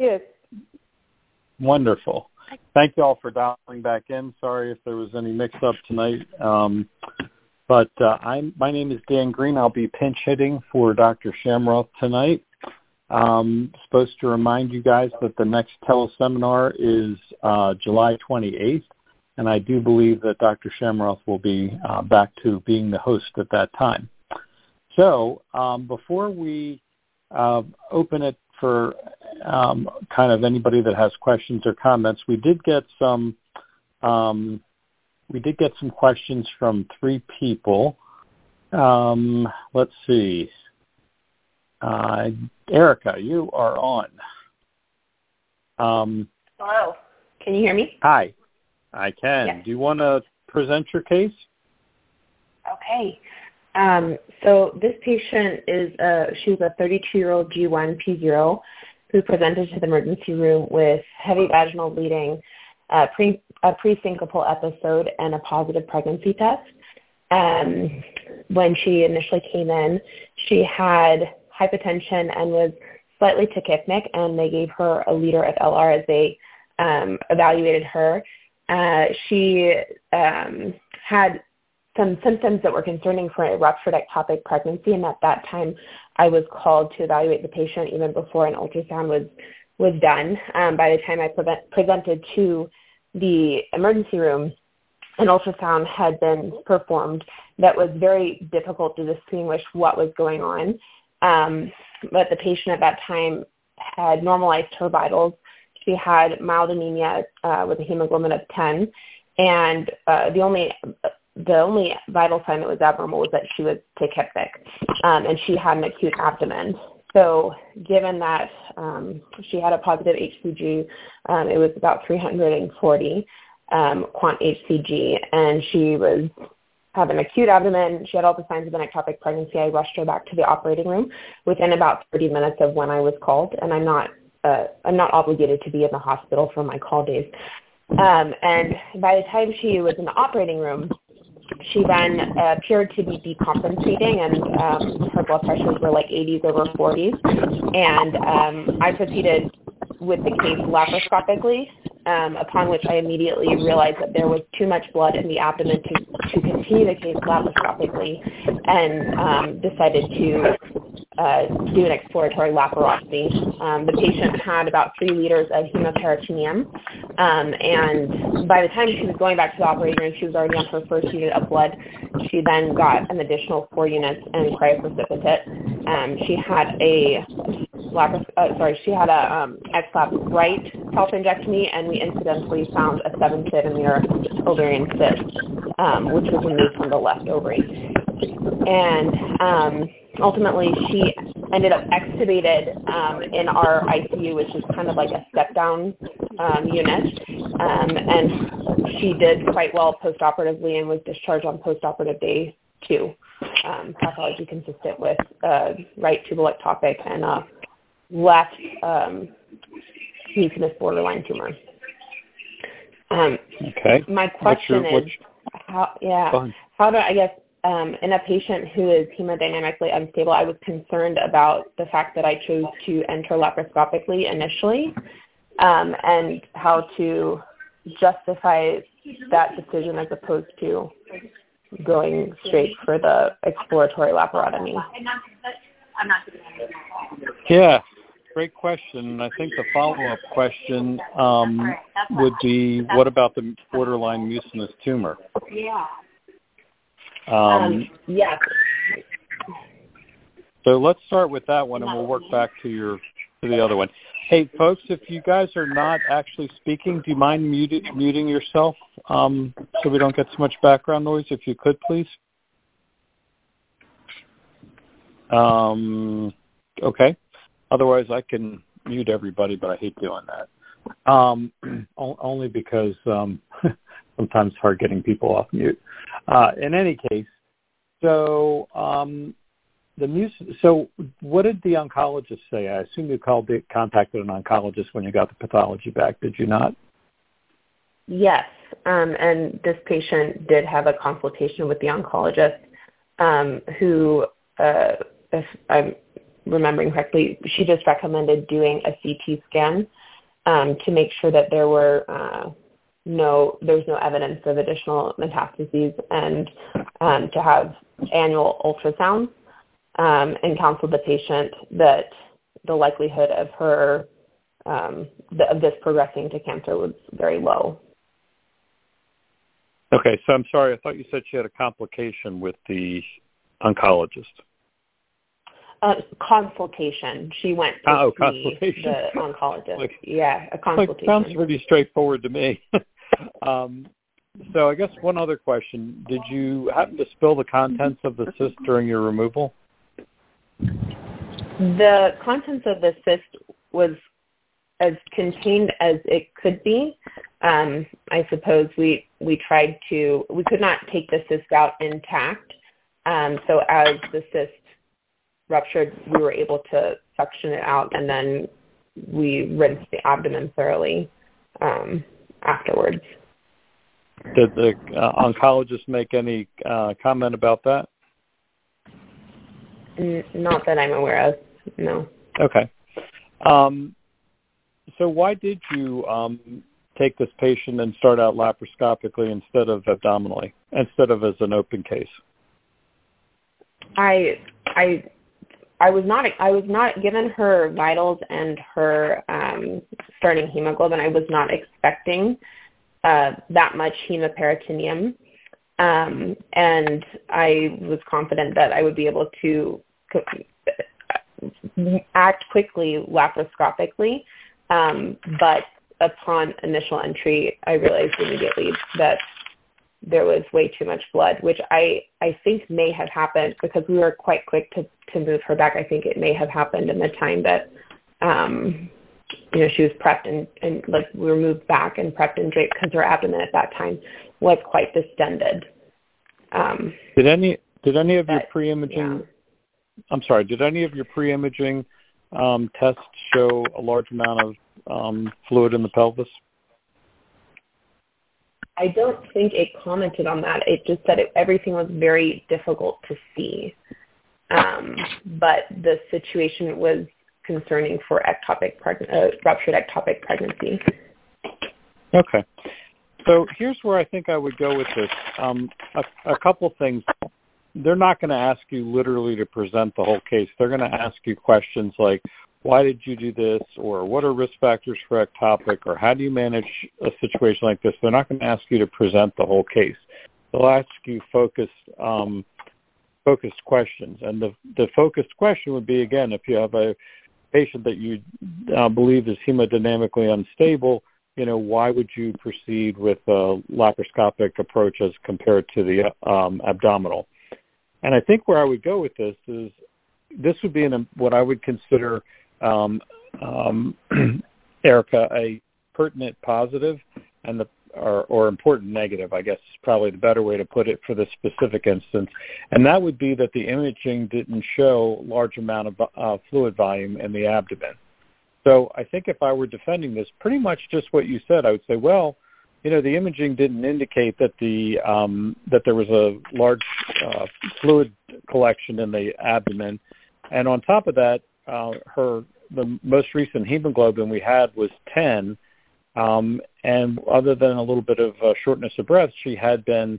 Yes. Wonderful. Thank you all for dialing back in. Sorry if there was any mix-up tonight. But my name is Dan Green. I'll be pinch hitting for Dr. Shamroth tonight. Supposed to remind you guys that the next teleseminar is July 28th, and I do believe that Dr. Shamroth will be back to being the host at that time. So before we open it for kind of anybody that has questions or comments, we did get some questions from 3 people. Let's see. Erica, you are on. Hello. Can you hear me? Hi. I can. Yes. Do you want to present your case? Okay. So this patient she was a 32-year-old G1 P0 who presented to the emergency room with heavy vaginal bleeding, a pre-syncopal episode, and a positive pregnancy test. When she initially came in, she had hypotension and was slightly tachypnic, and they gave her a liter of LR as they evaluated her. She had some symptoms that were concerning for a ruptured ectopic pregnancy, and at that time I was called to evaluate the patient even before an ultrasound was done. By the time I presented to the emergency room, an ultrasound had been performed that was very difficult to distinguish what was going on. But the patient at that time had normalized her vitals. She had mild anemia with a hemoglobin of 10, and the only vital sign that was abnormal was that she was tachypnic, and she had an acute abdomen. So given that she had a positive HCG, it was about 340 quant HCG, and she was having an acute abdomen. She had all the signs of an ectopic pregnancy. I rushed her back to the operating room within about 30 minutes of when I was called, and I'm not obligated to be in the hospital for my call days. And by the time she was in the operating room, she then appeared to be decompensating, and her blood pressures were like 80s over 40s. And I proceeded with the case laparoscopically, upon which I immediately realized that there was too much blood in the abdomen to continue the case laparoscopically, and decided to do an exploratory laparoscopy. The patient had about 3 liters of hemoperitoneum, and by the time she was going back to the operating room, she was already on her first unit of blood. She then got an additional 4 units and cryoprecipitate. She had a XLAP right self-injectomy, and we incidentally found a 7-centimeter ovarian cyst, which was removed from the left ovary. And ultimately, she ended up extubated in our ICU, which is kind of like a step-down unit. And she did quite well post-operatively and was discharged on post-operative day 2. Pathology consistent with right tubal ectopic and left mucinous borderline tumor. Okay. My question is, how do I guess, in a patient who is hemodynamically unstable, I was concerned about the fact that I chose to enter laparoscopically initially, and how to justify that decision as opposed to going straight for the exploratory laparotomy. Yeah, great question. I think the follow-up question would be, what about the borderline mucinous tumor? Yeah. Yeah. So let's start with that one, and we'll work back to the other one. Hey, folks, if you guys are not actually speaking, do you mind muting yourself so we don't get so much background noise? If you could, please. Okay. Otherwise, I can mute everybody, but I hate doing that. Only because sometimes it's hard getting people off mute. In any case, so so what did the oncologist say? I assume you contacted an oncologist when you got the pathology back, did you not? Yes, and this patient did have a consultation with the oncologist, who, if I'm remembering correctly, she just recommended doing a CT scan to make sure that there was no evidence of additional metastases, and to have annual ultrasounds, and counseled the patient that the likelihood of her of this progressing to cancer was very low. Okay, so I'm sorry, I thought you said she had a complication with the oncologist. Consultation. She went to see the oncologist. A consultation. Sounds pretty straightforward to me. So I guess one other question. Did you happen to spill the contents of the cyst during your removal? The contents of the cyst was as contained as it could be. I suppose we could not take the cyst out intact. So as the cyst ruptured, we were able to suction it out, and then we rinsed the abdomen thoroughly afterwards. Did the oncologist make any comment about that? Not that I'm aware of, no. Okay. So why did you take this patient and start out laparoscopically instead of abdominally, instead of as an open case? I was not given her vitals and her starting hemoglobin. I was not expecting that much hemiperitoneum, and I was confident that I would be able to act quickly laparoscopically. But upon initial entry, I realized immediately that there was way too much blood, which I think may have happened because we were quite quick to move her back. I think it may have happened in the time that, she was prepped and like we were moved back and prepped and draped, because her abdomen at that time was quite distended. Did any of your pre-imaging? Yeah. I'm sorry. Did any of your pre-imaging tests show a large amount of fluid in the pelvis? I don't think it commented on that. It just said everything was very difficult to see. But the situation was concerning for ruptured ectopic pregnancy. Okay. So here's where I think I would go with this. A couple things. They're not going to ask you literally to present the whole case. They're going to ask you questions like, why did you do this? Or what are risk factors for ectopic? Or how do you manage a situation like this? They're not going to ask you to present the whole case. They'll ask you focused questions. And the focused question would be, again, if you have a patient that you believe is hemodynamically unstable, why would you proceed with a laparoscopic approach as compared to the abdominal? And I think where I would go with this is this would be what I would consider, Erica, a pertinent positive and or important negative, I guess is probably the better way to put it for this specific instance. And that would be that the imaging didn't show large amount of fluid volume in the abdomen. So I think if I were defending this, pretty much just what you said, I would say, well, the imaging didn't indicate that that there was a large fluid collection in the abdomen, and on top of that, the most recent hemoglobin we had was 10, and other than a little bit of shortness of breath, she had been,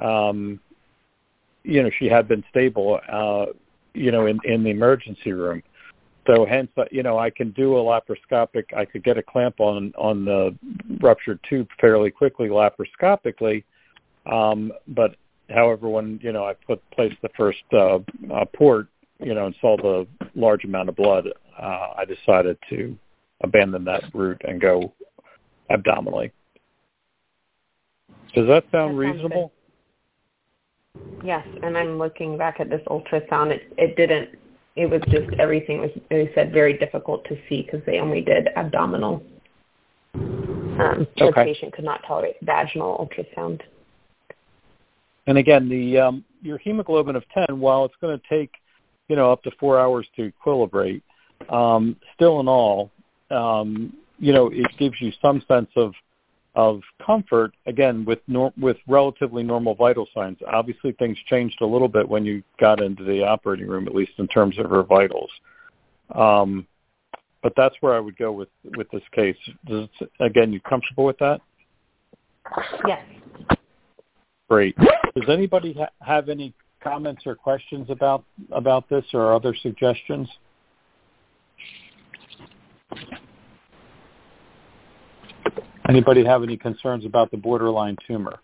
stable, in the emergency room. So hence, I can do a laparoscopic. I could get a clamp on the ruptured tube fairly quickly laparoscopically. But however, when I placed the first port, and saw the large amount of blood, I decided to abandon that route and go abdominally. Does that sound reasonable? Good. Yes, and I'm looking back at this ultrasound. It didn't. It was just everything was, they said, very difficult to see because they only did abdominal. The patient could not tolerate vaginal ultrasound. And again, your hemoglobin of 10, while it's going to take, up to 4 hours to equilibrate, still in all, it gives you some sense of comfort, again, with relatively normal vital signs. Obviously, things changed a little bit when you got into the operating room, at least in terms of her vitals. But that's where I would go with this case. Again, you comfortable with that? Yes. Great. Does anybody have any comments or questions about this or other suggestions? Anybody have any concerns about the borderline tumor?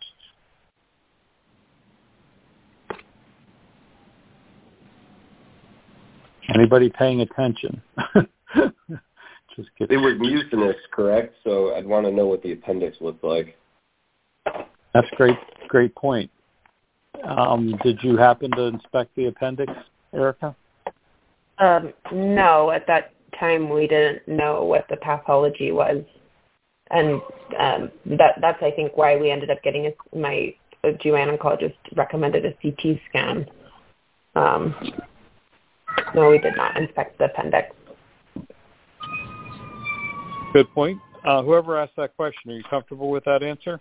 Anybody paying attention? Just kidding. It was mucinous, correct? So I'd want to know what the appendix looked like. That's great point. Did you happen to inspect the appendix, Erica? No, at that time we didn't know what the pathology was, and that's I think why we ended up getting my GYN oncologist recommended a CT scan. No, we did not inspect the appendix. Good point. Whoever asked that question, are you comfortable with that answer?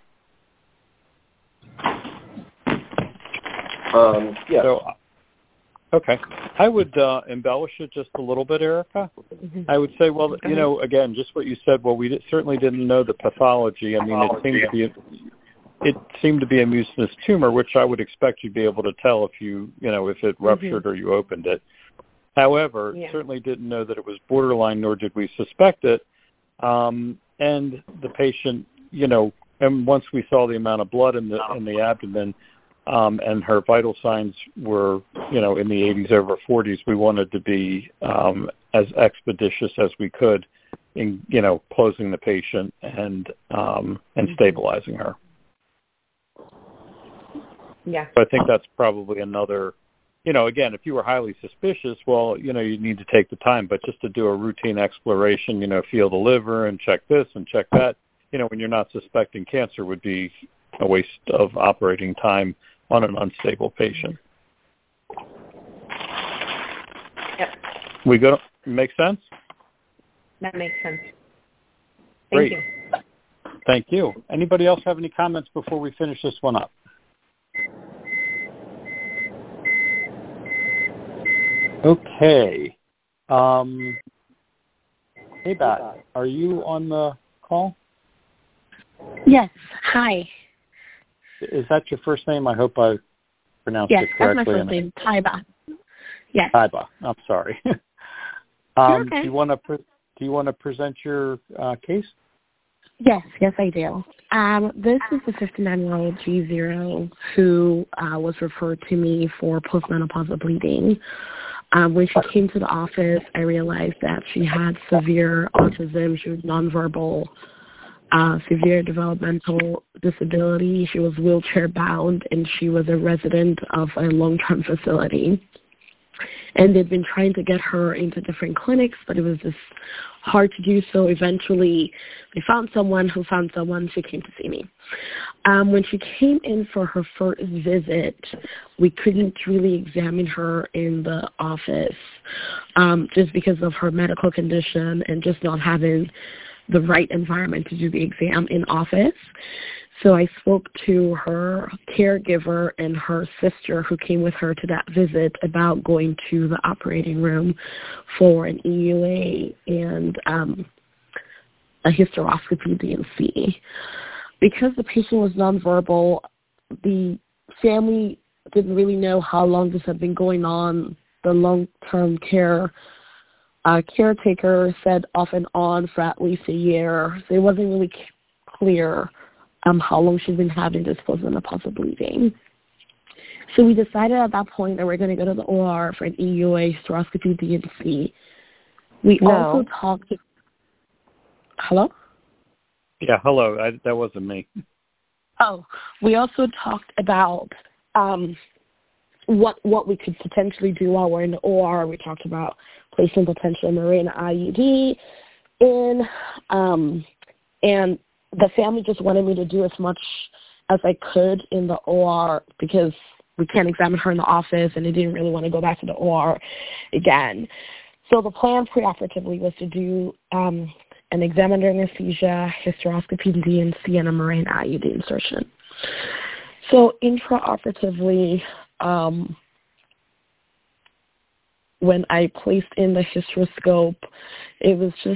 Yeah. So, okay. I would embellish it just a little bit, Erica. Mm-hmm. I would say, well, again, just what you said. Well, we certainly didn't know the pathology. I mean, it seemed to be a mucinous tumor, which I would expect you'd be able to tell if if it ruptured or you opened it. However, certainly didn't know that it was borderline, nor did we suspect it. And the patient, and once we saw the amount of blood in the abdomen, and her vital signs were, in the 80s over 40s, we wanted to be as expeditious as we could in, closing the patient and stabilizing her. Yeah. So I think that's probably another, again, if you were highly suspicious, well, you need to take the time, but just to do a routine exploration, feel the liver and check this and check that, when you're not suspecting cancer would be a waste of operating time on an unstable patient. Yep. We go. Make sense? That makes sense. Great. Thank you. Thank you. Anybody else have any comments before we finish this one up? Okay. Hey, Bat, are you on the call? Yes. Hi. Is that your first name? I hope I pronounced it correctly. Yes, that's my first name, Taiba. Yes. Taiba. I'm sorry. Okay. Do you want to present your case? Yes, I do. This is the 59-year-old G0 who was referred to me for postmenopausal bleeding. When she came to the office, I realized that she had severe autism. She was nonverbal. Severe developmental disability. She was wheelchair bound, and she was a resident of a long-term facility. And they'd been trying to get her into different clinics, but it was just hard to do so. Eventually, they found someone who found someone. She came to see me. When she came in for her first visit, we couldn't really examine her in the office just because of her medical condition and just not having the right environment to do the exam in office. So I spoke to her caregiver and her sister who came with her to that visit about going to the operating room for an EUA and a hysteroscopy DNC. Because the patient was nonverbal, the family didn't really know how long this had been going on. The long-term care caretaker said off and on for at least a year. So it wasn't really clear how long she's been having this postmenopausal bleeding. So we decided at that point that we're going to go to the OR for an EUA, hysteroscopy, DNC. We also talked. Hello? Yeah, hello. That wasn't me. Oh, we also talked about what we could potentially do while we're in the OR. We talked about placing potential Mirena IUD in, and the family just wanted me to do as much as I could in the OR because we can't examine her in the office, and they didn't really want to go back to the OR again. So the plan preoperatively was to do an exam under anesthesia, hysteroscopy, DNC, and a Mirena IUD insertion. So intraoperatively, when I placed in the hysteroscope, it was just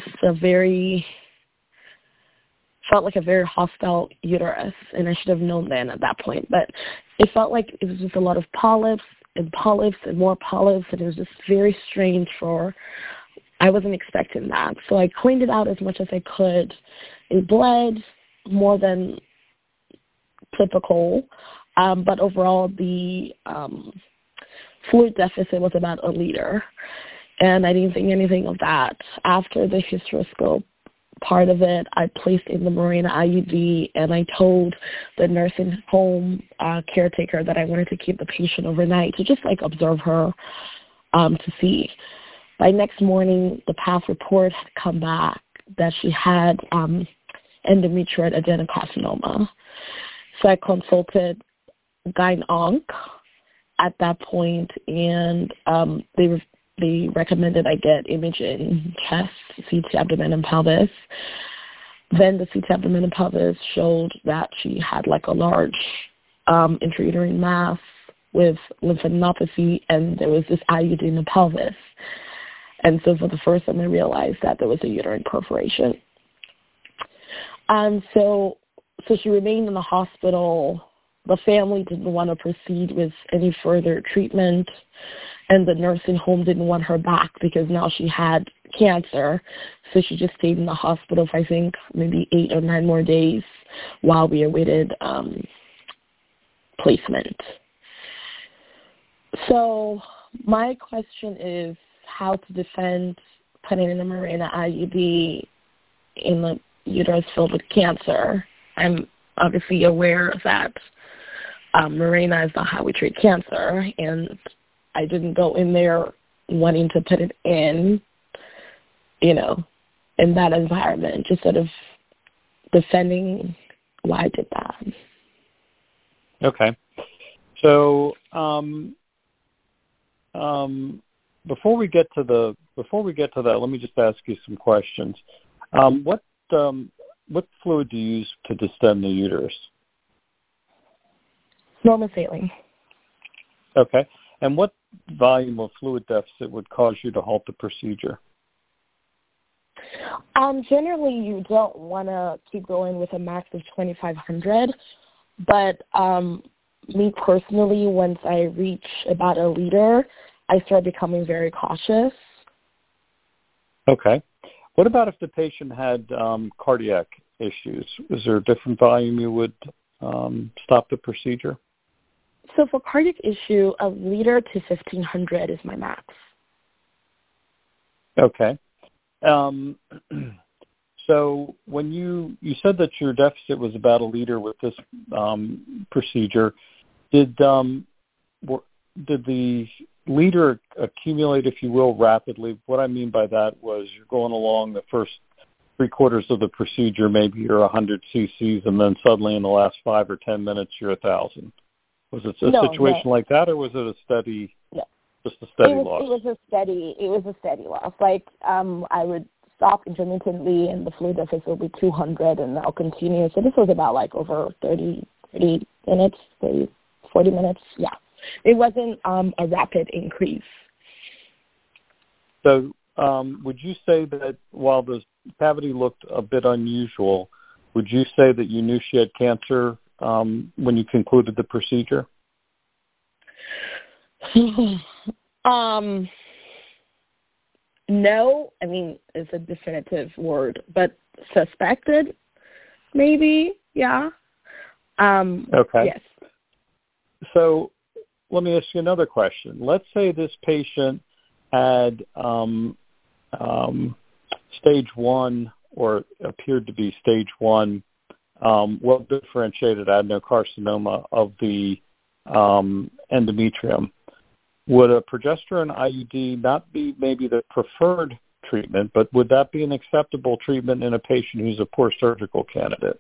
felt like a very hostile uterus, and I should have known then at that point. But it felt like it was just a lot of polyps and more polyps, and it was just very strange I wasn't expecting that. So I cleaned it out as much as I could. It bled more than typical, but overall the fluid deficit was about 1 liter, and I didn't think anything of that. After the hysteroscope part of it, I placed in the Mirena IUD, and I told the nursing home caretaker that I wanted to keep the patient overnight to just observe her to see. By next morning, the path report had come back that she had endometrioid adenocarcinoma. So I consulted GynOnc at that point, and they recommended I get imaging, chest, CT, abdomen, and pelvis. Then the CT, abdomen, and pelvis showed that she had a large intrauterine mass with lymphadenopathy, and there was this IUD in the pelvis. And so for the first time, I realized that there was a uterine perforation. And so she remained in the hospital. The family didn't want to proceed with any further treatment, and the nursing home didn't want her back because now she had cancer. So she just stayed in the hospital for, I think, maybe 8 or 9 more days while we awaited placement. So my question is how to defend putting in a Mirena IUD in the uterus filled with cancer. I'm obviously aware that Mirena is not how we treat cancer, and I didn't go in there wanting to put it in, in that environment, just sort of defending why I did that. Okay. So before we get to that, let me just ask you some questions. What fluid do you use to distend the uterus? Normal saline. Okay. And what volume of fluid deficit would cause you to halt the procedure? Generally, you don't want to keep going with a max of 2,500, but me personally, once I reach about 1 liter, I start becoming very cautious. Okay. What about if the patient had cardiac issues? Is there a different volume you would stop the procedure? So for cardiac issue, 1 liter to 1,500 is my max. Okay. So when you said that your deficit was about 1 liter with this procedure, did the liter accumulate, if you will, rapidly? What I mean by that was you're going along the first 3/4 of the procedure, maybe you're 100 cc's, and then suddenly in the last 5 or 10 minutes you're 1,000. Was it a situation like that, or was it a steady, just a steady loss? It was a steady loss. I would stop intermittently, and the fluid deficit will be 200, and I'll continue. So this was about over 30 minutes, 40 minutes. Yeah. It wasn't a rapid increase. So would you say that while the cavity looked a bit unusual, would you say that you knew she had cancer when you concluded the procedure? No. I mean, it's a definitive word, but suspected, maybe, yeah. Okay. Yes. So let me ask you another question. Let's say this patient had stage 1 or appeared to be stage 1 well-differentiated adenocarcinoma of the endometrium. Would a progesterone IUD not be maybe the preferred treatment, but would that be an acceptable treatment in a patient who's a poor surgical candidate?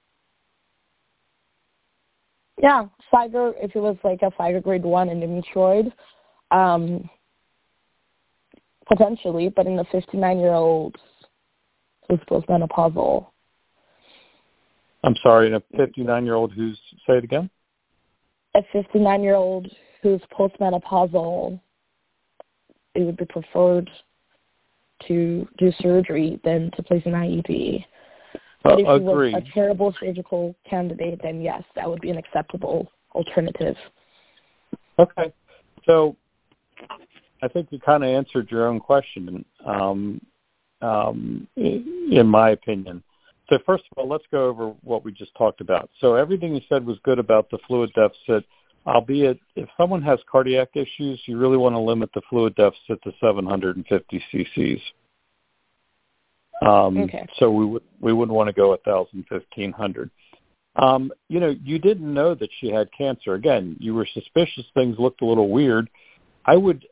Yeah, Figer, if it was a Figer grade 1 endometrioid, potentially, but in a 59-year-old who's postmenopausal. I'm sorry, in a 59-year-old who's, say it again? A 59-year-old who's postmenopausal, it would be preferred to do surgery than to place an IUD. But if he was a terrible surgical candidate, then yes, that would be an acceptable alternative. Okay. So I think you kind of answered your own question, in my opinion. So first of all, let's go over what we just talked about. So everything you said was good about the fluid deficit, albeit if someone has cardiac issues, you really want to limit the fluid deficit to 750 cc's. Okay. So we wouldn't want to go 1,000, 1,500. You didn't know that she had cancer. Again, you were suspicious. Things looked a little weird. I would,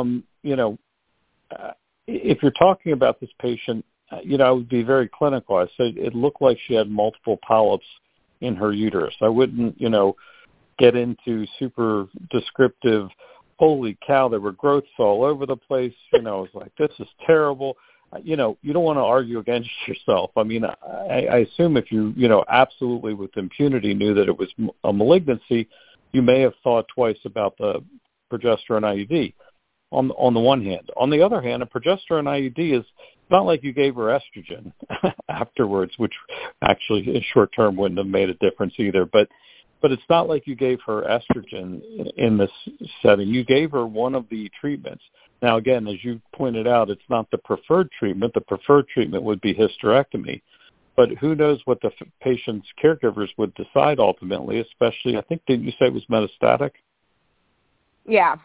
if you're talking about this patient, I would be very clinical. I said it looked like she had multiple polyps in her uterus. I wouldn't, get into super descriptive, holy cow, there were growths all over the place. I was like, this is terrible. You don't want to argue against yourself. I mean, I assume if you, absolutely with impunity knew that it was a malignancy, you may have thought twice about the progesterone IUD on the one hand. On the other hand, a progesterone IUD is not like you gave her estrogen afterwards, which actually in short term wouldn't have made a difference either. But it's not like you gave her estrogen in this setting. You gave her one of the treatments. Now, again, as you pointed out, it's not the preferred treatment. The preferred treatment would be hysterectomy. But who knows what the patient's caregivers would decide ultimately, especially, I think, didn't you say it was metastatic? Yeah.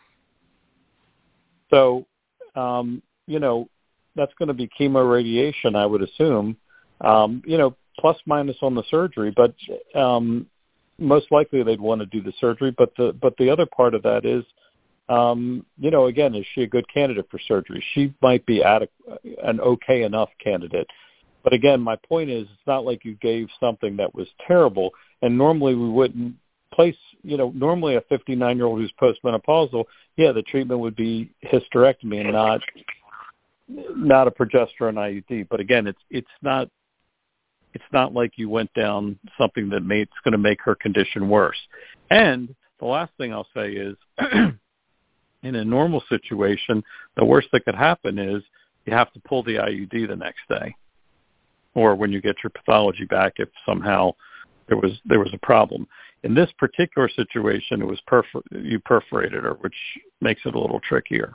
So, that's going to be chemoradiation, I would assume, plus minus on the surgery. But most likely they'd want to do the surgery. But the other part of that is, again, is she a good candidate for surgery? She might be an okay enough candidate. But again, my point is, it's not like you gave something that was terrible. And normally we wouldn't place, normally a 59-year-old who's postmenopausal, the treatment would be hysterectomy and not a progesterone IUD. But again, it's not like you went down something it's going to make her condition worse. And the last thing I'll say is, in a normal situation, the worst that could happen is you have to pull the IUD the next day, or when you get your pathology back if somehow there was a problem. In this particular situation, it was you perforated her, which makes it a little trickier.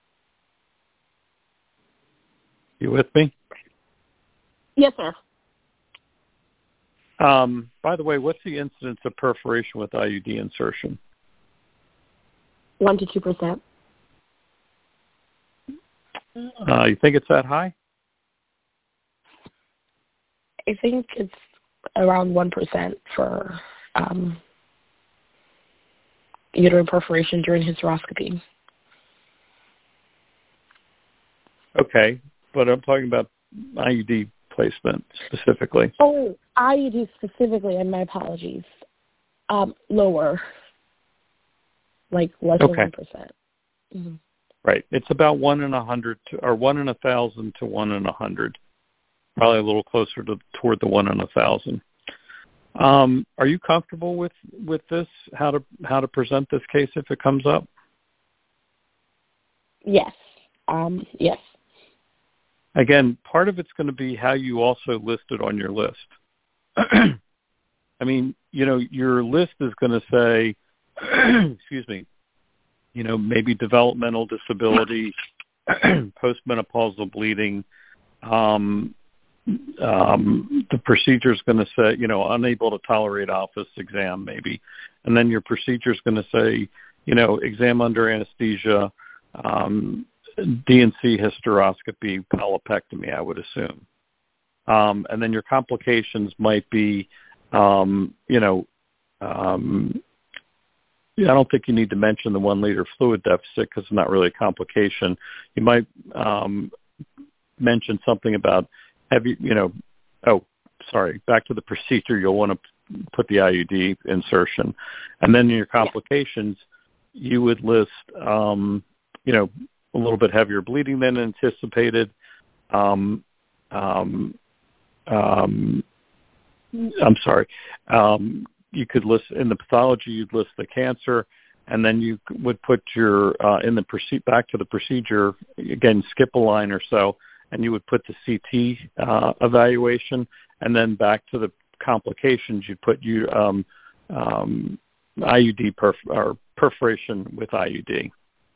You with me? Yes, sir. By the way, what's the incidence of perforation with IUD insertion? 1 to 2%. You think it's that high? I think it's around 1% for uterine perforation during hysteroscopy. Okay, but I'm talking about IUD placement specifically. Oh, IUD specifically, and my apologies. Lower, like less than 1%. Mm-hmm. Right. It's about 1 in 100 or 1 in 1,000 to 1 in 100. Probably a little closer toward the 1 in 1,000. Are you comfortable with this? How to present this case if it comes up? Yes. Yes. Again, part of it's going to be how you also list it on your list. I mean, your list is going to say, excuse me, maybe developmental disability, postmenopausal bleeding. The procedure is going to say, unable to tolerate office exam maybe. And then your procedure is going to say, exam under anesthesia, D&C hysteroscopy, polypectomy, I would assume. And then your complications might be, I don't think you need to mention the 1 liter fluid deficit because it's not really a complication. You might mention something about back to the procedure, you'll want to put the IUD insertion. And then in your complications, you would list, a little bit heavier bleeding than anticipated. I'm sorry. You could list in the pathology, you'd list the cancer, and then you would put your back to the procedure again, skip a line or so, and you would put the CT evaluation, and then back to the complications, you'd put IUD perforation with IUD.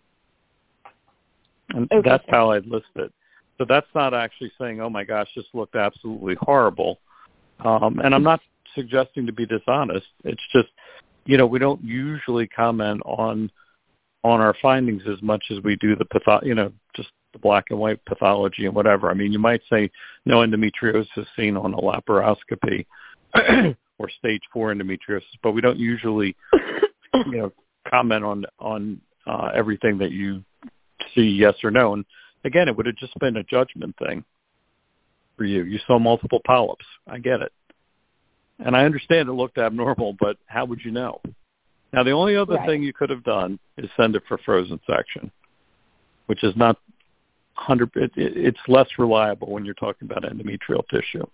And Okay. That's how I'd list it. So that's not actually saying, oh my gosh, this looked absolutely horrible. And I'm not suggesting to be dishonest. It's just, we don't usually comment on our findings as much as we do just the black and white pathology and whatever. I mean, you might say no endometriosis seen on a laparoscopy or stage 4 endometriosis, but we don't usually, comment on everything that you see yes or no. And again, it would have just been a judgment thing for you. You saw multiple polyps. I get it. And I understand it looked abnormal, but how would you know? Now, the only other thing you could have done is send it for frozen section, which is not 100. It's less reliable when you're talking about endometrial tissue.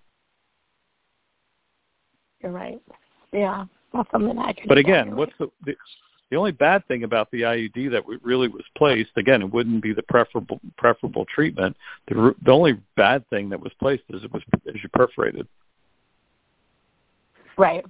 You're right. Yeah, that's something I can. But again, what's the only bad thing about the IUD that really was placed? Again, it wouldn't be the preferable treatment. The only bad thing that was placed is you perforated. Right.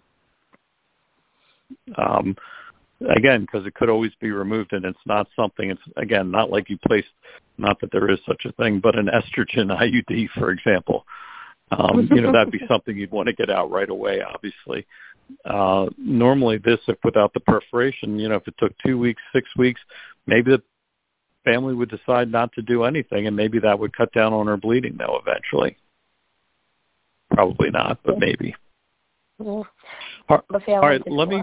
Again, because it could always be removed, and it's not something. It's again not like you placed. Not that there is such a thing, but an estrogen IUD, for example. That'd be something you'd want to get out right away, obviously. Normally this, if without the perforation, if it took 2 weeks, 6 weeks, maybe the family would decide not to do anything, and maybe that would cut down on her bleeding, though, eventually. Probably not, but maybe. Yeah. All right, let me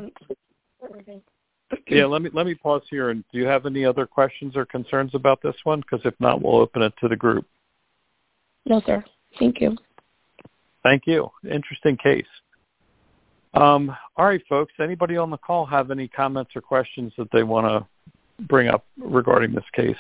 pause here. And do you have any other questions or concerns about this one? Because if not, we'll open it to the group. No, sir. Thank you. Thank you. Interesting case. All right, folks. Anybody on the call have any comments or questions that they want to bring up regarding this case?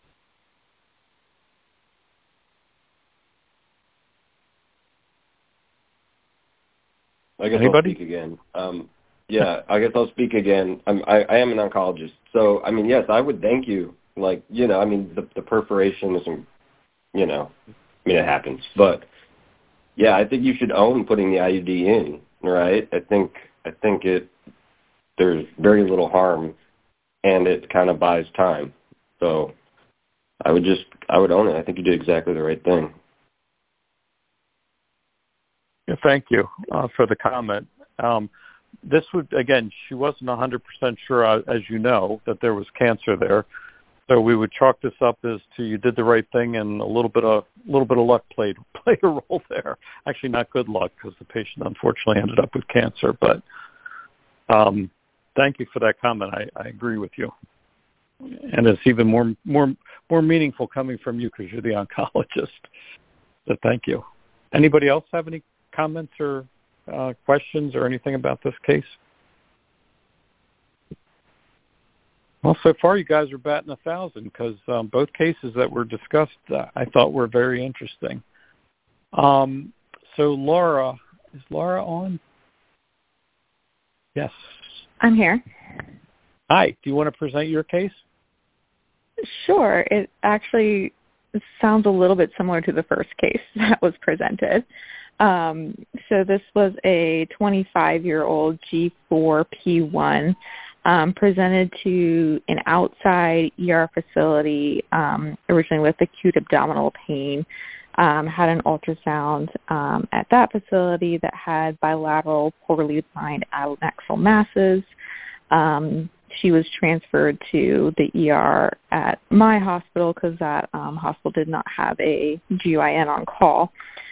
I guess Anybody? I'll speak again. I guess I'll speak again. I am an oncologist. So, yes, I would thank you. The perforation isn't, it happens. But, yeah, I think you should own putting the IUD in, right? I think there's very little harm, and it kind of buys time. So I would own it. I think you did exactly the right thing. Yeah, thank you for the comment. This would, again, she wasn't 100% sure, as you know, that there was cancer there. So we would chalk this up as to you did the right thing, and a little bit of luck played a role there. Actually, not good luck, because the patient unfortunately ended up with cancer. But thank you for that comment. I agree with you, and it's even more meaningful coming from you because you're the oncologist. So thank you. Anybody else have any comments or questions or anything about this case? Well, so far you guys are batting 1,000 because both cases that were discussed I thought were very interesting. So Laura, is Laura on? Yes. I'm here. Hi. Do you want to present your case? Sure. It actually sounds a little bit similar to the first case that was presented. So this was a 25-year-old G4P1 presented to an outside ER facility originally with acute abdominal pain, had an ultrasound at that facility that had bilateral poorly defined adnexal masses. She was transferred to the ER at my hospital because that hospital did not have a GYN on call.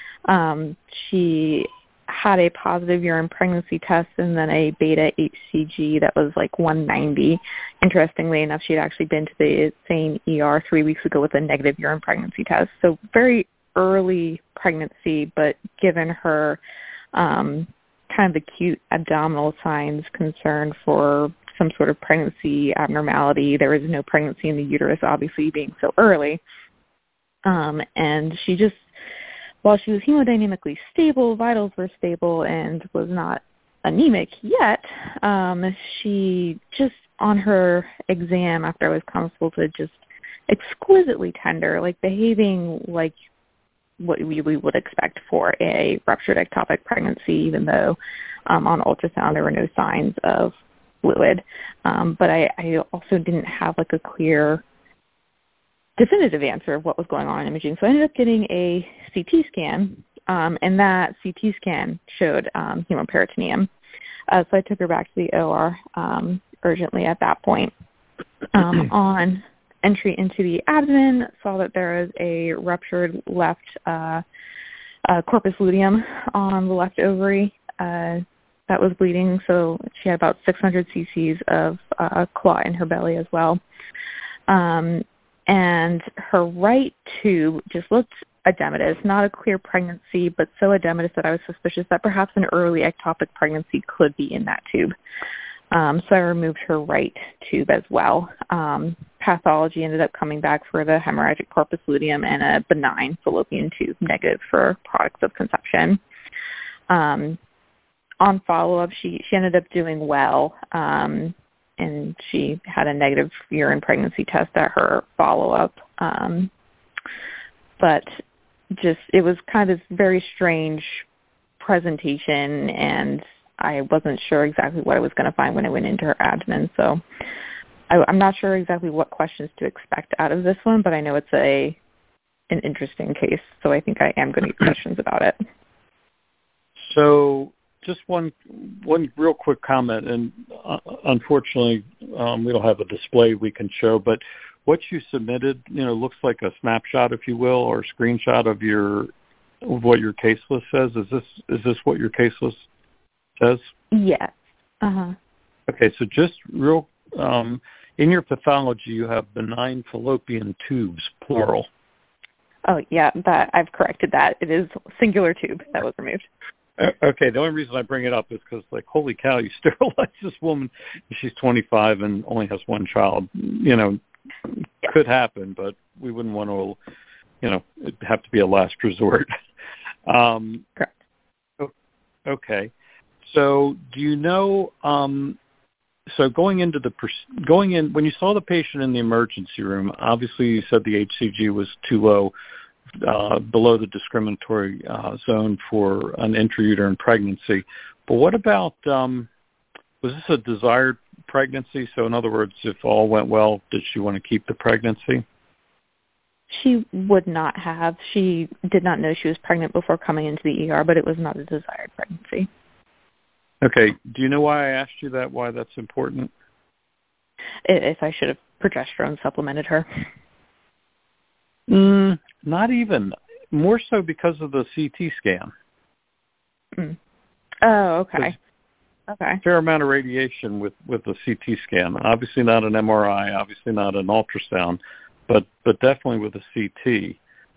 She had a positive urine pregnancy test and then a beta HCG that was like 190. Interestingly enough, she had actually been to the same ER 3 weeks ago with a negative urine pregnancy test. So very early pregnancy, but given her kind of acute abdominal signs, concern for some sort of pregnancy abnormality. There was no pregnancy in the uterus, obviously being so early. And she just, while she was hemodynamically stable, vitals were stable, and was not anemic yet, she just on her exam after I was consulted, just exquisitely tender, like behaving like what we would expect for a ruptured ectopic pregnancy, even though on ultrasound there were no signs of fluid. But I also didn't have like a clear definitive answer of what was going on in imaging. So I ended up getting a CT scan, and that CT scan showed hemoperitoneum. So I took her back to the OR urgently at that point. On entry into the abdomen, saw that there was a ruptured left corpus luteum on the left ovary that was bleeding. So she had about 600 cc's of clot in her belly as well. And her right tube just looked edematous, not a clear pregnancy, but so edematous that I was suspicious that perhaps an early ectopic pregnancy could be in that tube. So I removed her right tube as well. Pathology ended up coming back for the hemorrhagic corpus luteum and a benign fallopian tube, negative for products of conception. On follow-up, she ended up doing well, and she had a negative urine pregnancy test at her follow-up. But just it was kind of this very strange presentation, and I wasn't sure exactly what I was going to find when I went into her abdomen. So I'm not sure exactly what questions to expect out of this one, but I know it's an interesting case, so I think I am going to get questions about it. So just one real quick comment, and unfortunately we don't have a display we can show, but what you submitted, looks like a snapshot, if you will, or a screenshot of what your case list says. Is this what your case list says? Yes. Uh-huh. Okay, so just real, in your pathology, you have benign fallopian tubes, plural. Oh, yeah, that I've corrected that. It is singular tube that was removed. Okay, the only reason I bring it up is because, holy cow, you sterilized this woman. She's 25 and only has one child. Could happen, but we wouldn't want to, it'd have to be a last resort. Correct. Okay. So do you know, so going in, when you saw the patient in the emergency room, obviously you said the HCG was too low, below the discriminatory zone for an intrauterine pregnancy. But what about, was this a desired pregnancy? So in other words, if all went well, did she want to keep the pregnancy? She would not have. She did not know she was pregnant before coming into the ER, but it was not a desired pregnancy. Okay. Do you know why I asked you that, why that's important? If I should have progesterone supplemented her. Not even. More so because of the CT scan. Oh, okay. Okay. Fair amount of radiation with the CT scan. Obviously not an MRI, obviously not an ultrasound, but definitely with a CT.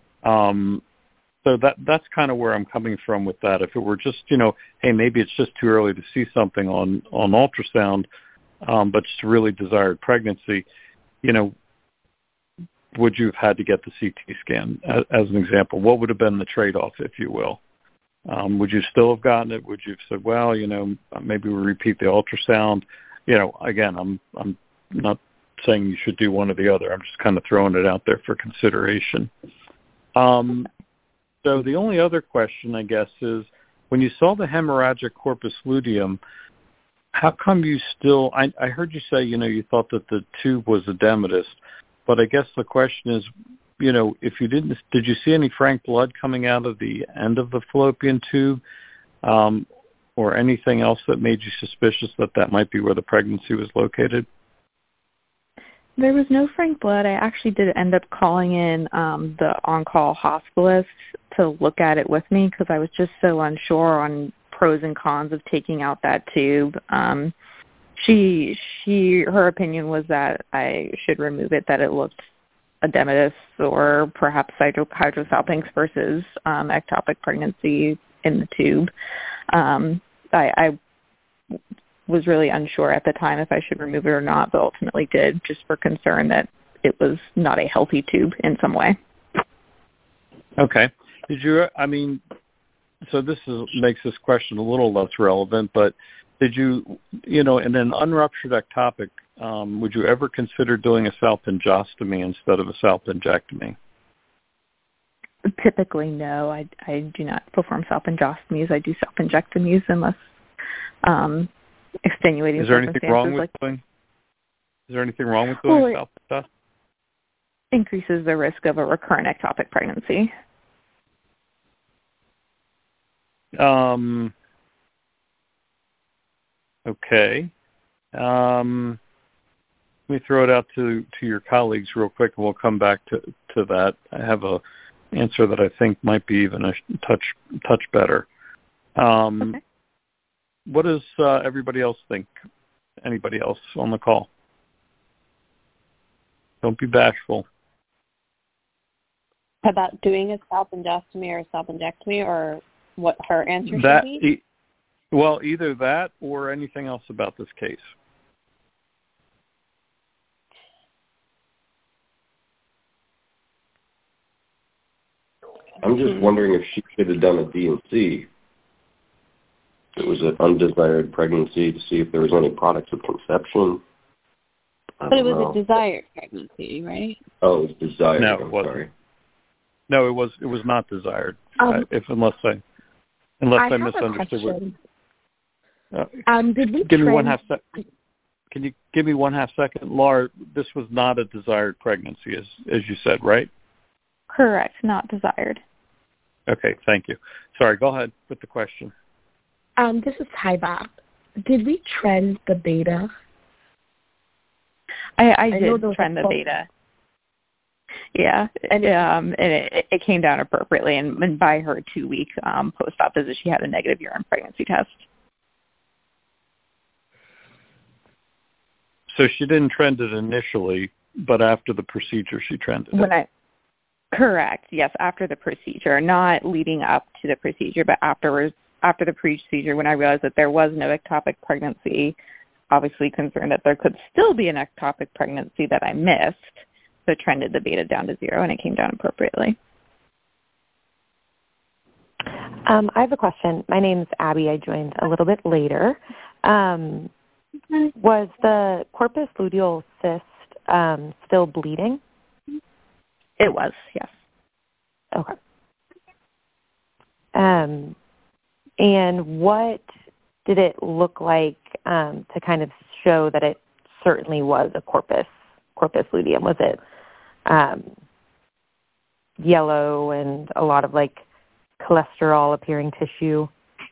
So that's kind of where I'm coming from with that. If it were just, hey, maybe it's just too early to see something on ultrasound, but it's a really desired pregnancy, would you have had to get the CT scan as an example? What would have been the trade-off, if you will? Would you still have gotten it? Would you have said, well, maybe we repeat the ultrasound? Again, I'm not saying you should do one or the other. I'm just kind of throwing it out there for consideration. So the only other question, I guess, is when you saw the hemorrhagic corpus luteum, how come you still, I heard you say, you thought that the tube was edematous, but I guess the question is, if you did you see any frank blood coming out of the end of the fallopian tube, or anything else that made you suspicious that might be where the pregnancy was located? There was no frank blood. I actually did end up calling in the on-call hospitalist to look at it with me because I was just so unsure on pros and cons of taking out that tube. Her opinion was that I should remove it, that it looked edematous or perhaps hydrosalpinx versus ectopic pregnancy in the tube. I was really unsure at the time if I should remove it or not, but ultimately did, just for concern that it was not a healthy tube in some way. Okay. So this makes this question a little less relevant, but did you, in an unruptured ectopic would you ever consider doing a salpingostomy instead of a salpingectomy? Typically, no. I do not perform salpingostomies. I do salpingectomies unless extenuating Is there circumstances. anything wrong with doing? Is there anything wrong with doing salpingostomy? Increases the risk of a recurrent ectopic pregnancy. Okay. Let me throw it out to your colleagues real quick, and we'll come back to that. I have a answer that I think might be even a touch better. Okay. What does everybody else think? Anybody else on the call? Don't be bashful. About doing a salpingostomy or a salpingectomy, or what her answer should be? Well, either that or anything else about this case. I'm just wondering if she should have done a D&C. It was an undesired pregnancy to see if there was any products of conception. But it was a desired pregnancy, right? Oh, it was desired. No, it wasn't. Sorry. No, it was not desired. Unless I misunderstood. Did we give me 1/2 second? Can you give me 1/2 second, Laura? This was not a desired pregnancy, as you said, right? Correct, not desired. Okay, thank you. Sorry, go ahead with the question. This is Taiba. Did we trend the beta? I did trend the beta. Yeah, and it came down appropriately, and by her 2-week post-op visit, she had a negative urine pregnancy test. So she didn't trend it initially, but after the procedure, she trended it. Correct, yes, after the procedure, not leading up to the procedure, but afterwards, after the procedure, when I realized that there was no ectopic pregnancy, obviously concerned that there could still be an ectopic pregnancy that I missed, so trended the beta down to 0, and it came down appropriately. I have a question. My name's Abby. I joined a little bit later. Was the corpus luteal cyst still bleeding? It was, yes. Okay. And what did it look like to kind of show that it certainly was a corpus luteum? Was it yellow and a lot of like cholesterol appearing tissue?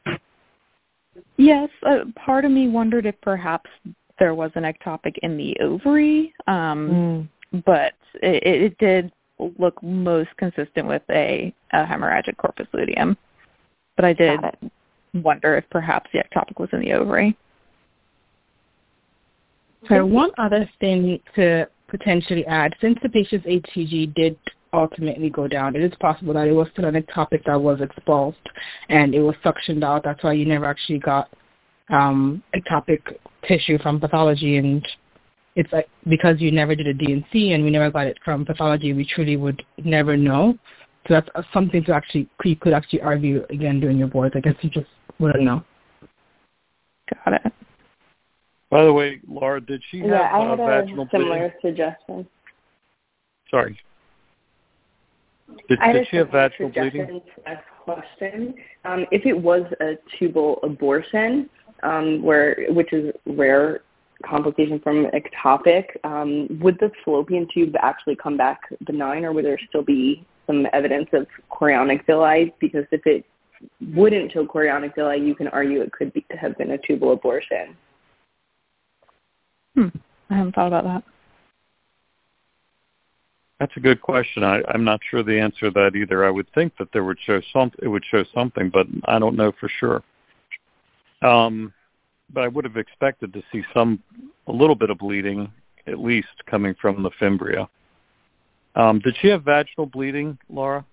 Yes, part of me wondered if perhaps there was an ectopic in the ovary, but it did look most consistent with a hemorrhagic corpus luteum. But I did wonder if perhaps the ectopic was in the ovary. So one other thing to potentially add, since the patient's HCG did ultimately go down, it is possible that it was still an ectopic that was expulsed and it was suctioned out. That's why you never actually got ectopic tissue from pathology, and it's like because you never did a D&C and we never got it from pathology, we truly would never know. So that's something to you could actually argue again during your boards. I guess you just wouldn't know. Got it. By the way, Laura, did she have vaginal bleeding? I had a similar suggestion. Sorry. Did she have vaginal bleeding? Next question. If it was a tubal abortion, which is rare complication from ectopic, would the fallopian tube actually come back benign, or would there still be some evidence of chorionic villi? Because if it wouldn't show chorionic villi, you can argue it could have been a tubal abortion. I haven't thought about that. That's a good question. I'm not sure the answer to that either. I would think that it would show something, but I don't know for sure. But I would have expected to see a little bit of bleeding, at least coming from the fimbria. Did she have vaginal bleeding, Laura?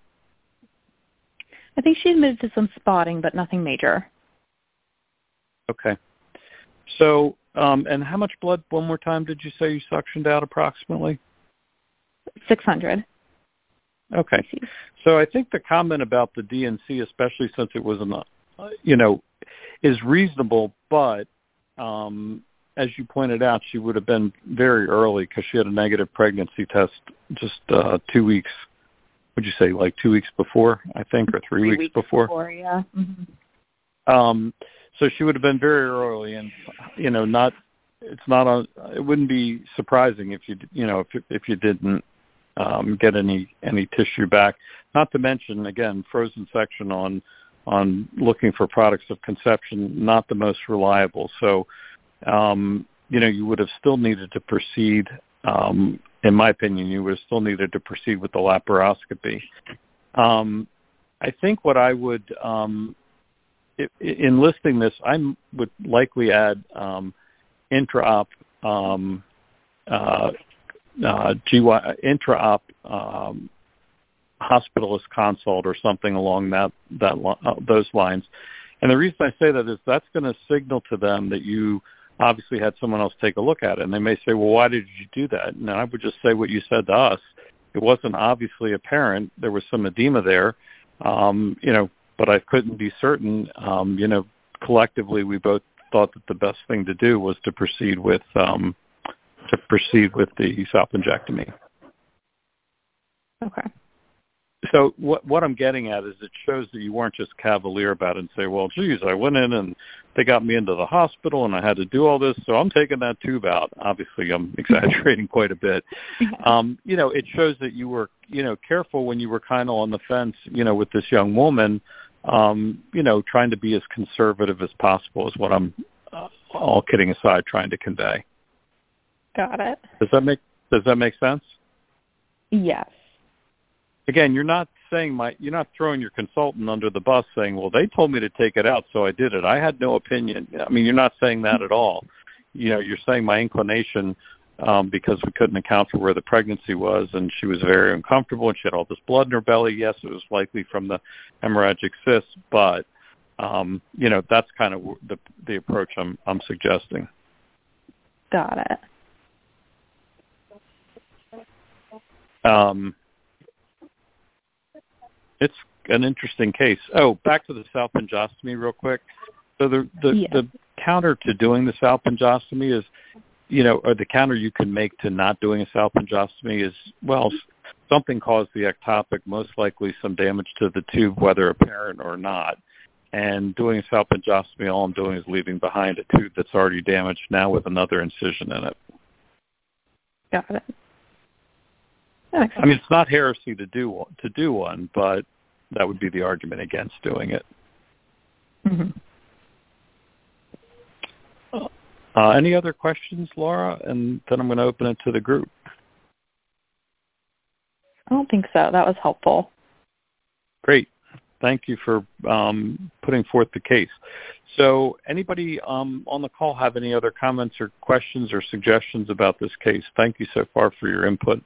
I think she admitted to some spotting, but nothing major. Okay. So, and how much blood, one more time, did you say you suctioned out approximately? 600. Okay. So I think the comment about the D&C, especially since it was is reasonable, but, and as you pointed out, she would have been very early because she had a negative pregnancy test just 2 weeks. Would you say like 2 weeks before, I think, or 3 weeks before? Yeah. Mm-hmm. So she would have been very early, and it wouldn't be surprising if if you didn't get any tissue back. Not to mention, again, frozen section on looking for products of conception, not the most reliable. So, you would have still needed to proceed. In my opinion, you would have still needed to proceed with the laparoscopy. I think what I would, in listing this, I would likely add intra-op hospitalist consult or something along those lines. And the reason I say that is that's going to signal to them that you obviously had someone else take a look at it. And they may say, well, why did you do that? And I would just say what you said to us. It wasn't obviously apparent. There was some edema there, but I couldn't be certain. Collectively, we both thought that the best thing to do was to proceed with the salpingectomy. Okay. So what I'm getting at is it shows that you weren't just cavalier about it and say, well, geez, I went in and they got me into the hospital and I had to do all this, so I'm taking that tube out. Obviously, I'm exaggerating quite a bit. It shows that you were, careful when you were kind of on the fence, with this young woman, trying to be as conservative as possible is what I'm, all kidding aside, trying to convey. Got it. Does that make sense? Yes. Again, you're not throwing your consultant under the bus saying, well, they told me to take it out, so I did it. I had no opinion. I mean, you're not saying that at all. You're saying my inclination, because we couldn't account for where the pregnancy was, and she was very uncomfortable, and she had all this blood in her belly. Yes, it was likely from the hemorrhagic cyst, but, that's kind of the approach I'm suggesting. Got it. It's an interesting case. Oh, back to the salpingostomy real quick. So the counter to doing the salpingostomy is, or the counter you can make to not doing a salpingostomy is, well, something caused the ectopic, most likely some damage to the tube, whether apparent or not. And doing a salpingostomy, all I'm doing is leaving behind a tube that's already damaged now with another incision in it. Got it. I mean, it's not heresy to do one, but that would be the argument against doing it. Mm-hmm. Any other questions, Laura? And then I'm going to open it to the group. I don't think so. That was helpful. Great. Thank you for putting forth the case. So anybody on the call have any other comments or questions or suggestions about this case? Thank you so far for your input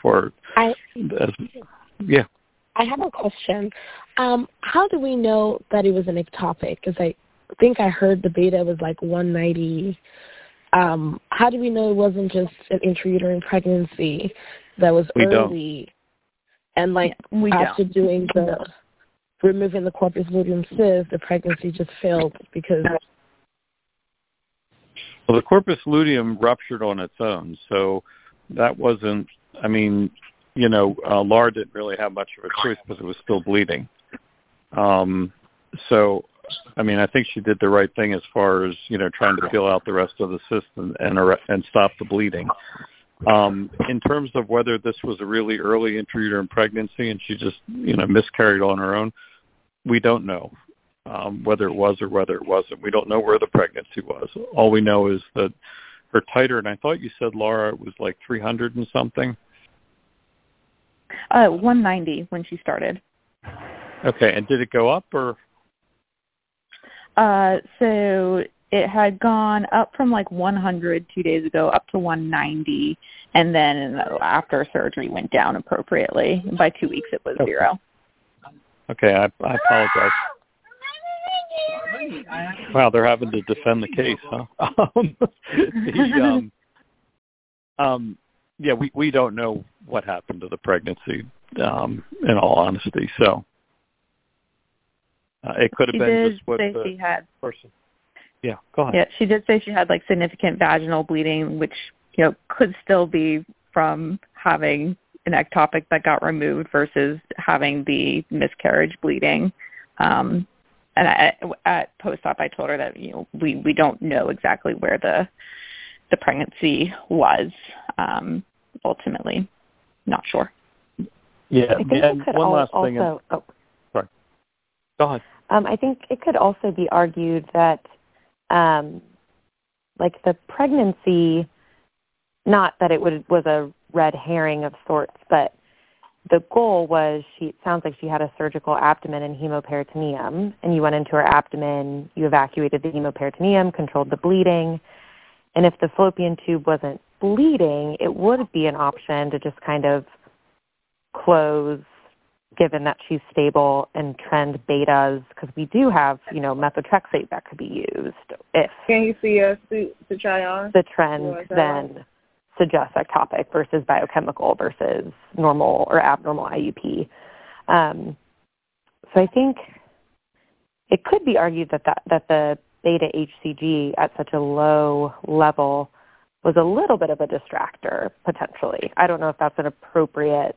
yeah. I have a question. How do we know that it was an ectopic? Because I think I heard the beta was like 190. How do we know it wasn't just an intrauterine pregnancy that was early? And after doing removing the corpus luteum cyst, the pregnancy just failed because... Well, the corpus luteum ruptured on its own, so that wasn't, Laura didn't really have much of a choice because it was still bleeding. So, I think she did the right thing as far as, trying to peel out the rest of the cyst and stop the bleeding. In terms of whether this was a really early intrauterine pregnancy and she just, miscarried on her own, we don't know whether it was or whether it wasn't. We don't know where the pregnancy was. All we know is that her titer, and I thought you said, Laura, it was like 300 and something? 190 when she started. Okay, and did it go up or? So it had gone up from like 100 2 days ago up to 190, and then after surgery went down appropriately. By 2 weeks it was 0. Okay, I apologize. Wow, they're having to defend the case, huh? We don't know what happened to the pregnancy, in all honesty. So it could have been just what the person. Yeah, go ahead. Yeah, she did say she had like significant vaginal bleeding, which could still be from having an ectopic that got removed versus having the miscarriage bleeding. And at post-op, I told her that we don't know exactly where the pregnancy was. Ultimately, not sure. Yeah, and one last thing. Sorry. Go ahead. I think it could also be argued that, like the pregnancy, not that it was a red herring of sorts, but the goal was it sounds like she had a surgical abdomen and hemoperitoneum, and you went into her abdomen, you evacuated the hemoperitoneum, controlled the bleeding, and if the fallopian tube wasn't bleeding, it would be an option to just kind of close, given that she's stable, and trend betas, because we do have, methotrexate that could be used if Can you see us to try on? The trend then suggests ectopic versus biochemical versus normal or abnormal IUP. So I think it could be argued that the beta HCG at such a low level was a little bit of a distractor, potentially. I don't know if that's an appropriate...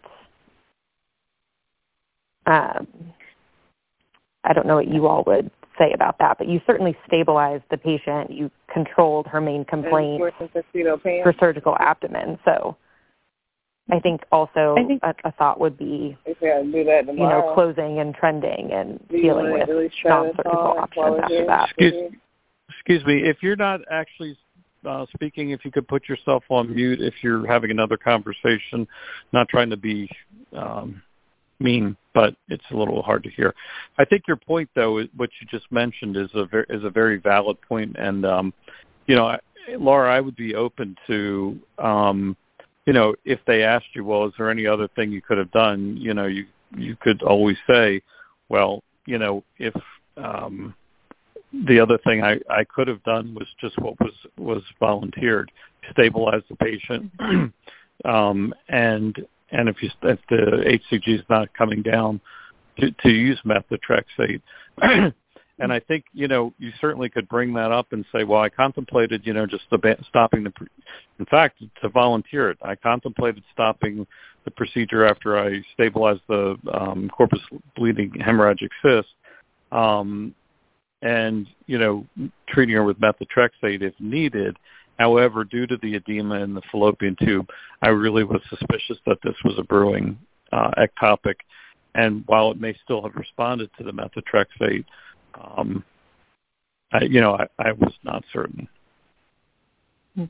I don't know what you all would say about that, but you certainly stabilized the patient. You controlled her main complaint for surgical abdomen. So I think also a thought would be, closing and trending and dealing with non-surgical options after that. Excuse me, if you're not actually speaking, if you could put yourself on mute if you're having another conversation, not trying to be mean, but it's a little hard to hear. I think your point, though, what you just mentioned is a very valid point, and Laura, I would be open to, if they asked you, well, is there any other thing you could have done? You could always say, well, if the other thing I could have done was just what was volunteered, stabilize the patient, and if the HCG is not coming down, to use methotrexate. And I think, you certainly could bring that up and say, well, I contemplated, just stopping in fact, to volunteer it, I contemplated stopping the procedure after I stabilized the corpus bleeding hemorrhagic cyst, and, treating her with methotrexate if needed. However, due to the edema in the fallopian tube, I really was suspicious that this was a brewing ectopic. And while it may still have responded to the methotrexate, I was not certain. And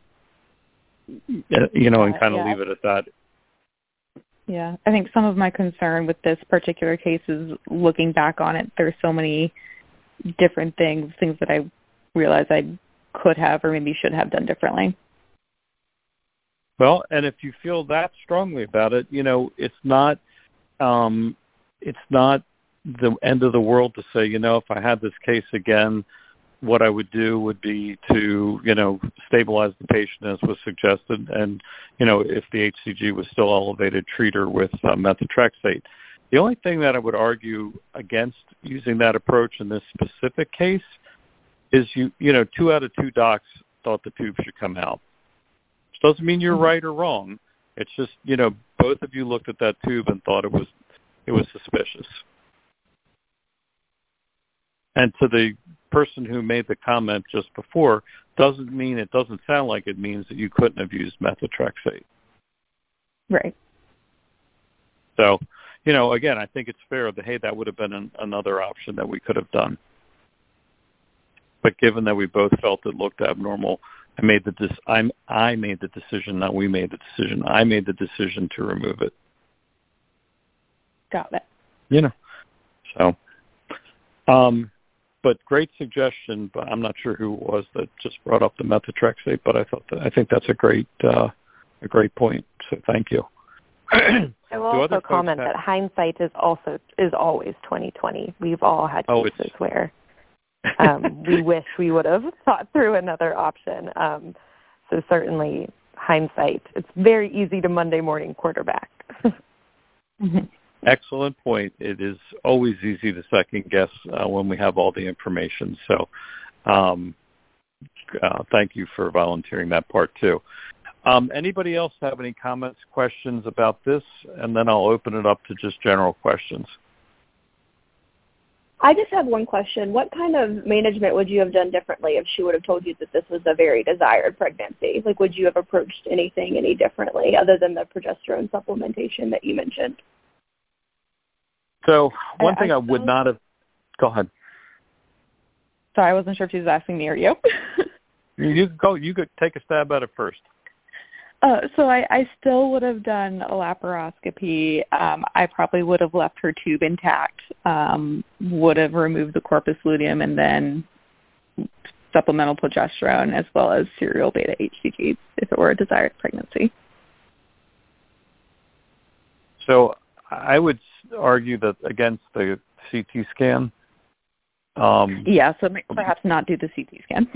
kind of leave it at that. Yeah, I think some of my concern with this particular case is looking back on it, there's so many different things that I realized I could have or maybe should have done differently. Well, and if you feel that strongly about it, it's not the end of the world to say, if I had this case again, what I would do would be to, stabilize the patient as was suggested, and, if the HCG was still elevated, treat her with methotrexate. The only thing that I would argue against using that approach in this specific case is 2 out of 2 docs thought the tube should come out. Which doesn't mean you're right or wrong. It's just, both of you looked at that tube and thought it was suspicious. And to the person who made the comment just before, doesn't sound like it means that you couldn't have used methotrexate. Right. So, again, I think it's fair that, hey, that would have been another option that we could have done. But given that we both felt it looked abnormal, I made the decision, not we made the decision. I made the decision to remove it. Got it. So, but great suggestion. But I'm not sure who it was that just brought up the methotrexate. But I think that's a great point. So thank you. I will also comment that hindsight is always 20/20. We've all had cases where we wish we would have thought through another option. So certainly hindsight. It's very easy to Monday morning quarterback. Excellent point. It is always easy to second guess when we have all the information. So, thank you for volunteering that part too. Anybody else have any comments, questions about this? And then I'll open it up to just general questions. I just have one question. What kind of management would you have done differently if she would have told you that this was a very desired pregnancy? Like, would you have approached anything any differently other than the progesterone supplementation that you mentioned? So one thing I would not have... Go ahead. Sorry, I wasn't sure if she was asking me or you. You go. You could take a stab at it first. So I still would have done a laparoscopy. I probably would have left her tube intact, would have removed the corpus luteum, and then supplemental progesterone as well as serial beta HCGs if it were a desired pregnancy. So I would argue that against the CT scan. So perhaps not do the CT scan.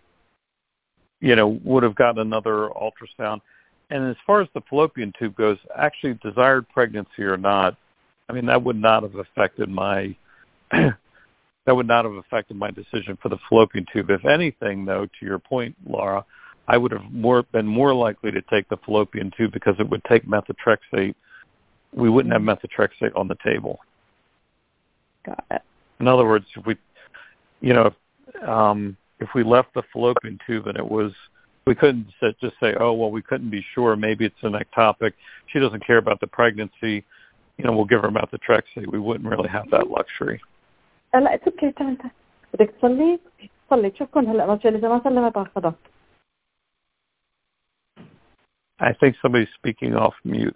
Would have gotten another ultrasound. And as far as the fallopian tube goes, actually desired pregnancy or not, I mean, that would not have affected my decision for the fallopian tube. If anything, though, to your point, Laura, I would have been more likely to take the fallopian tube because it would take methotrexate. We wouldn't have methotrexate on the table. Got it. In other words, if we left the fallopian tube and we couldn't just say, oh, well, we couldn't be sure. Maybe it's an ectopic. She doesn't care about the pregnancy. We'll give her methotrexate. We wouldn't really have that luxury. It's okay. I think somebody's speaking off mute.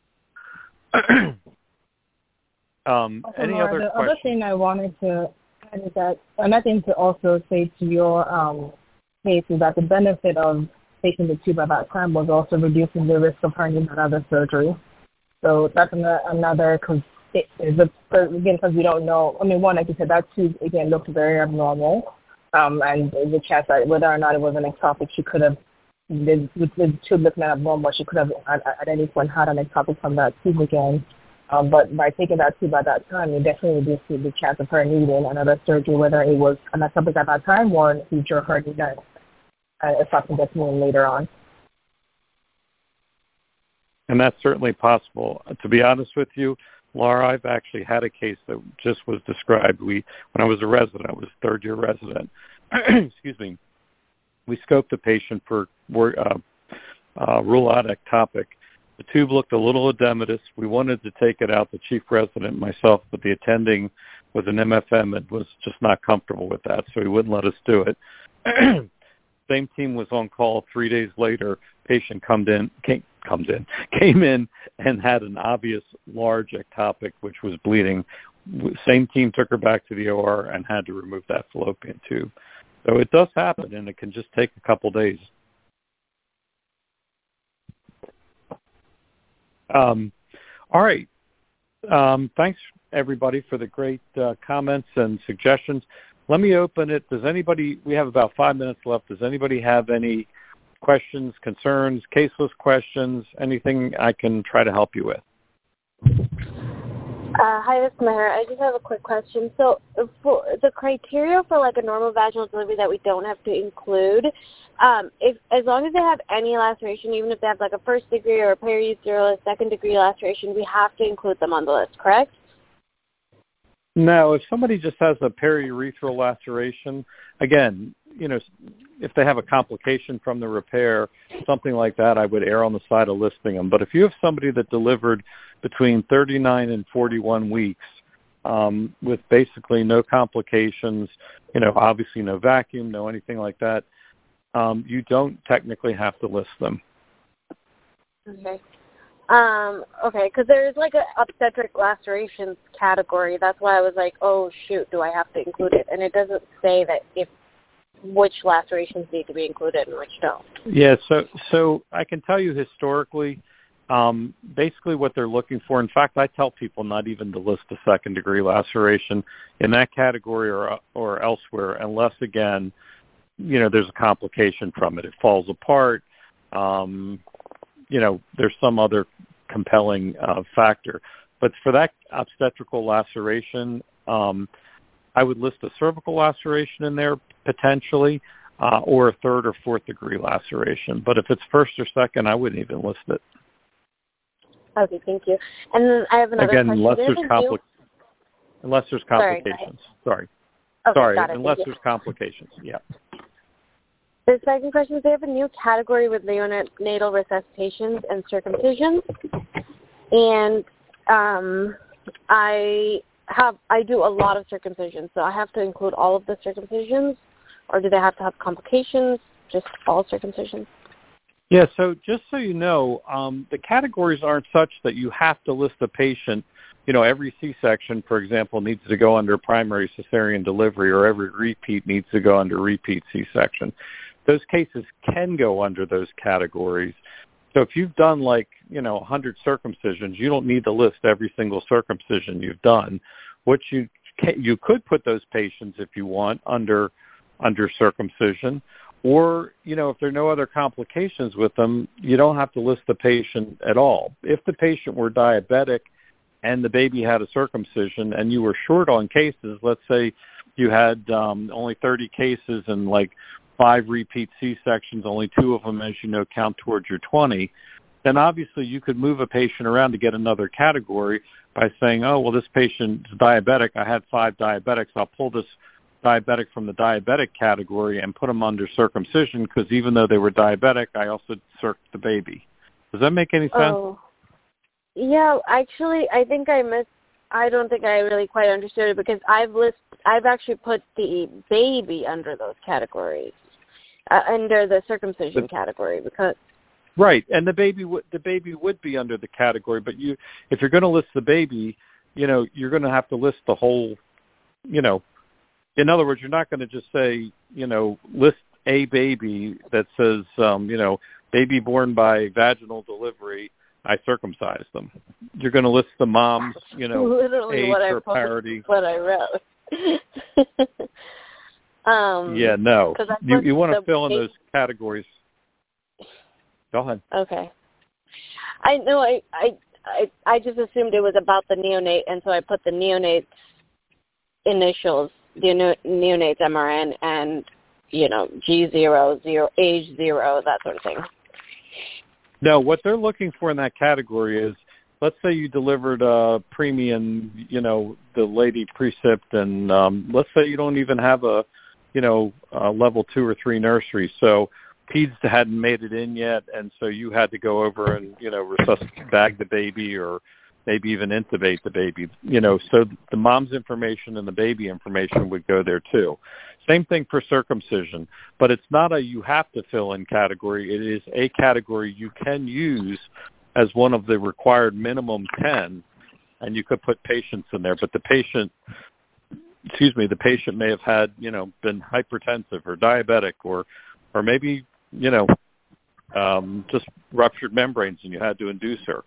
Any other questions? The other thing I wanted to add is that another thing to also say to your case is that the benefit of taking the tube at that time was also reducing the risk of her needing another surgery. So that's another, because we don't know. I mean, one, like you said, that tube, again, looked very abnormal. And the chance that whether or not it was an ectopic, she could have, with the tube looking abnormal, she could have at any point had an ectopic from that tube again. But by taking that tube at that time, you definitely reduced the chance of her needing another surgery, whether it was an ectopic at that time or in the future her needing if something gets moving later on. And that's certainly possible. To be honest with you, Laura, I've actually had a case that just was described. When I was a resident, I was a third-year resident. Excuse me. We scoped the patient for rule-out ectopic. The tube looked a little edematous. We wanted to take it out, the chief resident and myself, but the attending was an MFM and was just not comfortable with that, so he wouldn't let us do it. Same team was on call 3 days later. Patient came in and had an obvious large ectopic, which was bleeding. Same team took her back to the OR and had to remove that fallopian tube. So it does happen, and it can just take a couple days. All right. Thanks, everybody, for the great comments and suggestions. Let me open it. We have about 5 minutes left. Does anybody have any questions, concerns, caseless questions, anything I can try to help you with? Hi, this is Meher. I just have a quick question. So for the criteria for like a normal vaginal delivery that we don't have to include, as long as they have any laceration, even if they have like a first degree or a periurethral or second degree laceration, we have to include them on the list, correct? No, if somebody just has a periurethral laceration, again, if they have a complication from the repair, something like that, I would err on the side of listing them. But if you have somebody that delivered between 39 and 41 weeks with basically no complications, obviously no vacuum, no anything like that, you don't technically have to list them. Okay. Okay, because there's like an obstetric lacerations category. That's why I was like, oh, shoot, do I have to include it? And it doesn't say that which lacerations need to be included and which don't. Yeah, so I can tell you historically, basically what they're looking for. In fact, I tell people not even to list a second-degree laceration in that category or elsewhere, unless, again, there's a complication from it. It falls apart. There's some other compelling factor. But for that obstetrical laceration, I would list a cervical laceration in there potentially. or a third or fourth degree laceration. But if it's first or second, I wouldn't even list it. Okay, thank you. And then I have another question. Unless there's complications. Sorry. Okay, unless there's complications. Yeah. The second question is, they have a new category with neonatal resuscitations and circumcisions. And I do a lot of circumcisions, so I have to include all of the circumcisions, or do they have to have complications, just all circumcisions? Yeah, so just so you know, the categories aren't such that you have to list a patient. Every C-section, for example, needs to go under primary cesarean delivery, or every repeat needs to go under repeat C-section. Those cases can go under those categories. So if you've done 100 circumcisions, you don't need to list every single circumcision you've done. What you could put those patients, if you want, under circumcision. Or, if there are no other complications with them, you don't have to list the patient at all. If the patient were diabetic and the baby had a circumcision and you were short on cases, let's say you had only 30 cases and 5 repeat C-sections, only 2 of them, as you know, count towards your 20, then obviously you could move a patient around to get another category by saying, oh, well, this patient is diabetic. I had 5 diabetics. I'll pull this diabetic from the diabetic category and put them under circumcision because even though they were diabetic, I also circed the baby. Does that make any sense? Oh. Yeah, actually, I don't think I really quite understood it because I've actually put the baby under those categories, under the circumcision category because. Right, and the baby would be under the category, but if you're going to list the baby, you're going to have to list the whole, in other words, you're not going to just say, list a baby that says, baby born by vaginal delivery, I circumcised them. You're going to list the mom's, literally age what or parity. What I wrote. Yeah, no. You want to fill in those categories. Go ahead. Okay. I know. I just assumed it was about the neonate, and so I put the neonate's initials, the neonate's MRN, and G0, age 0, that sort of thing. No, what they're looking for in that category is, let's say you delivered a preemie and, the lady precipped, and let's say you don't even have a level 2 or 3 nursery. So peds hadn't made it in yet, and so you had to go over and, bag the baby or maybe even intubate the baby. So the mom's information and the baby information would go there too. Same thing for circumcision, but it's not a you have to fill in category. It is a category you can use as one of the required minimum 10, and you could put patients in there. But the patient may have had, been hypertensive or diabetic or maybe, just ruptured membranes and you had to induce her.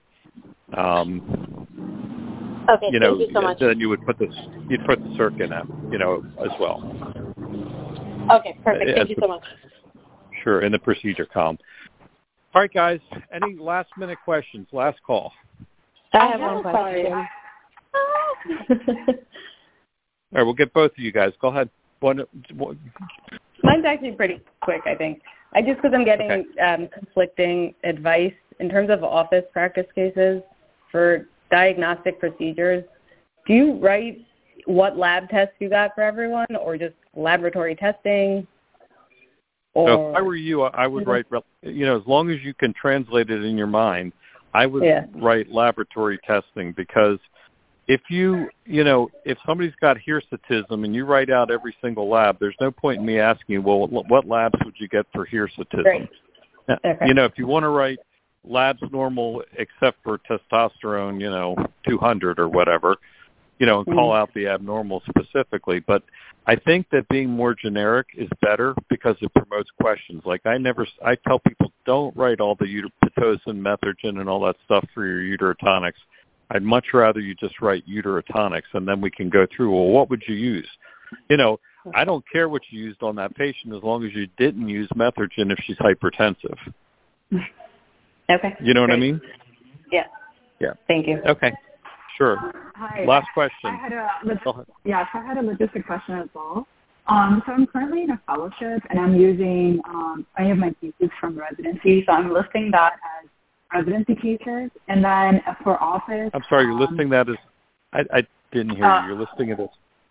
Okay, thank you so much. Then you'd put the circ in that, as well. Okay, perfect. Thank you so much. Sure, in the procedure column. All right, guys. Any last-minute questions? Last call. I have one question. All right, we'll get both of you guys. Go ahead. One. Mine's actually pretty quick, I think. Because I'm getting conflicting advice in terms of office practice cases for diagnostic procedures. Do you write what lab tests you got for everyone, or just laboratory testing? Or so if I were you, I would write, as long as you can translate it in your mind, I would write laboratory testing, because if if somebody's got hirsutism and you write out every single lab, there's no point in me asking you, well, what labs would you get for hirsutism? Right. Now, okay. If you want to write labs normal except for testosterone, 200 or whatever, and call out the abnormal specifically. But I think that being more generic is better because it promotes questions. Like I tell people, don't write all the Pitocin, Methergin, and all that stuff for your uterotonics. I'd much rather you just write uterotonics, and then we can go through, well, what would you use? I don't care what you used on that patient as long as you didn't use Methergin if she's hypertensive. Okay. You know what I mean? Yeah. Yeah. Thank you. Okay. Sure. Hi. Last question. I had a logistic question as well. So I'm currently in a fellowship, and I'm using any of my cases from residency. So I'm listing that as residency cases, and then for office. I'm sorry, you're listing that as. I didn't hear you. You're listing it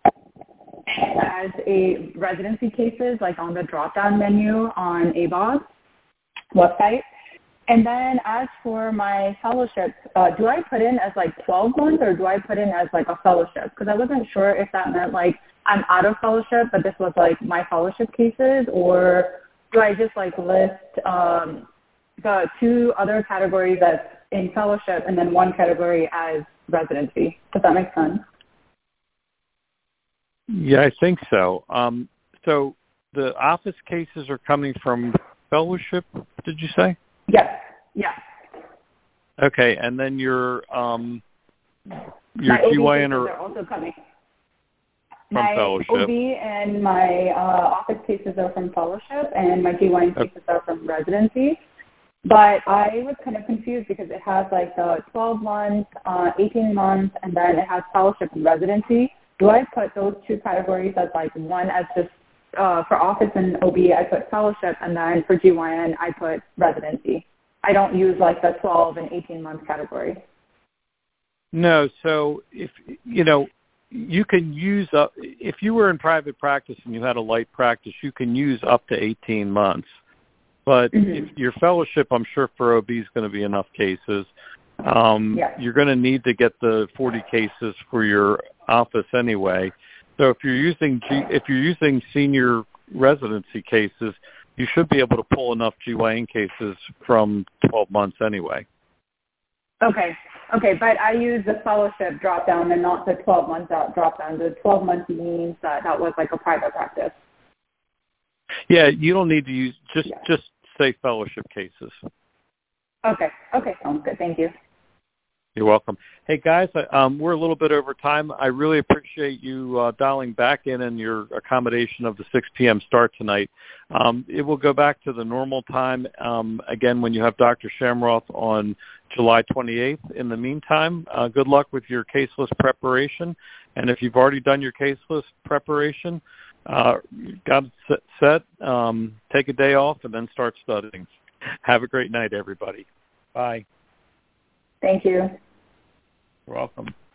as a residency cases, like on the drop-down menu on ABOG's website. And then as for my fellowship, do I put in as like 12 months or do I put in as like a fellowship? Because I wasn't sure if that meant like I'm out of fellowship, but this was like my fellowship cases, or do I just like list the two other categories as in fellowship and then one category as residency? Does that make sense? Yeah, I think so. So the office cases are coming from fellowship, did you say? Yes. Yeah. Okay, and then your my GYN are also coming. From my fellowship. OB and my office cases are from fellowship, and my GYN cases are from residency. But I was kind of confused because it has like 12 months, 18 months, and then it has fellowship and residency. Do I put those two categories as like one as just for office and OB I put fellowship, and then for GYN I put residency? I don't use like the 12 and 18 month category. No, so if you can use up, if you were in private practice and you had a light practice, you can use up to 18 months. But if your fellowship, I'm sure for OB is going to be enough cases. You're going to need to get the 40 cases for your office anyway. So if you're using senior residency cases, you should be able to pull enough GYN cases from 12 months anyway. Okay, but I use the fellowship drop down and not the 12 month drop down. The 12 months means that was like a private practice. Yeah, you don't need to use just say fellowship cases. Okay, sounds good. Thank you. You're welcome. Hey guys, we're a little bit over time. I really appreciate you dialing back in and your accommodation of the 6 p.m. start tonight. It will go back to the normal time again when you have Dr. Shamroth on July 28th. In the meantime, good luck with your case list preparation. And if you've already done your case list preparation, got it set, take a day off, and then start studying. Have a great night, everybody. Bye. Thank you. You're welcome.